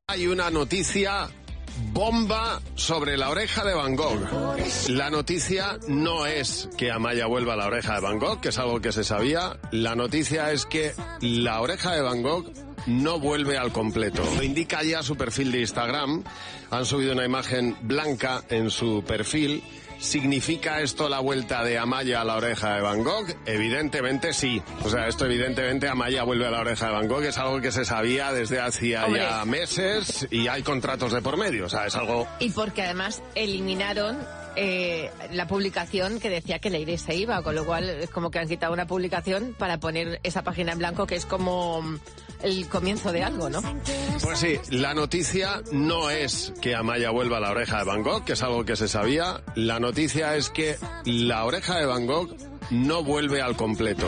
Hay una noticia bomba sobre la oreja de Van Gogh. La noticia no es que Amaya vuelva a la oreja de Van Gogh, que es algo que se sabía. La noticia es que la oreja de Van Gogh no vuelve al completo. Lo indica ya su perfil de Instagram. Han subido una imagen blanca en su perfil. ¿Significa esto la vuelta de Amaya a la oreja de Van Gogh? Evidentemente sí. O sea, esto evidentemente Amaya vuelve a la oreja de Van Gogh, es algo que se sabía desde hacía ya meses y hay contratos de por medio. O sea, es algo... Y porque además eliminaron la publicación que decía que Leire se iba, con lo cual es como que han quitado una publicación para poner esa página en blanco que es como el comienzo de algo, ¿no? Pues sí, la noticia no es que Amaya vuelva a la oreja de Van Gogh, que es algo que se sabía. La noticia es que la oreja de Van Gogh no vuelve al completo.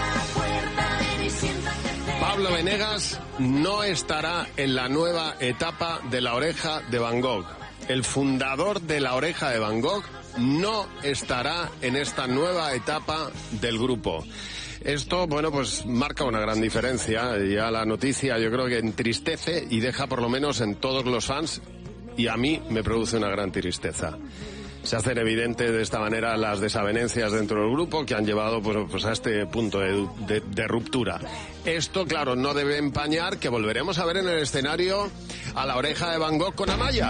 Pablo Benegas no estará en la nueva etapa de la oreja de Van Gogh. El fundador de la oreja de Van Gogh no estará en esta nueva etapa del grupo. Esto, bueno, pues marca una gran diferencia. Ya la noticia yo creo que entristece y deja por lo menos en todos los fans, y a mí me produce una gran tristeza. Se hacen evidentes de esta manera las desavenencias dentro del grupo que han llevado pues a este punto de ruptura. Esto, claro, no debe empañar que volveremos a ver en el escenario a la oreja de Van Gogh con Amaya.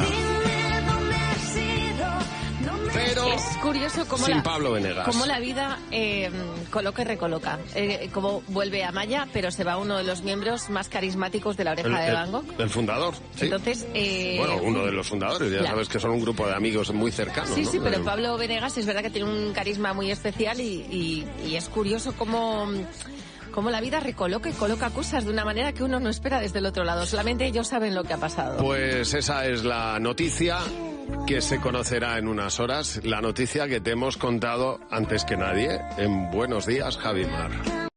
Pero es curioso cómo sin Pablo Benegas. Cómo la vida coloca y recoloca. Cómo vuelve Amaya, pero se va uno de los miembros más carismáticos de la oreja de Van Gogh. El fundador, sí. Entonces, bueno, uno de los fundadores, ya sabes que son un grupo de amigos muy cercanos. Sí, ¿no? sí, pero Pablo Benegas es verdad que tiene un carisma muy especial y es curioso cómo la vida recoloca y coloca cosas de una manera que uno no espera desde el otro lado. Solamente ellos saben lo que ha pasado. Pues esa es la noticia que se conocerá en unas horas, la noticia que te hemos contado antes que nadie en Buenos Días, Javi Mar.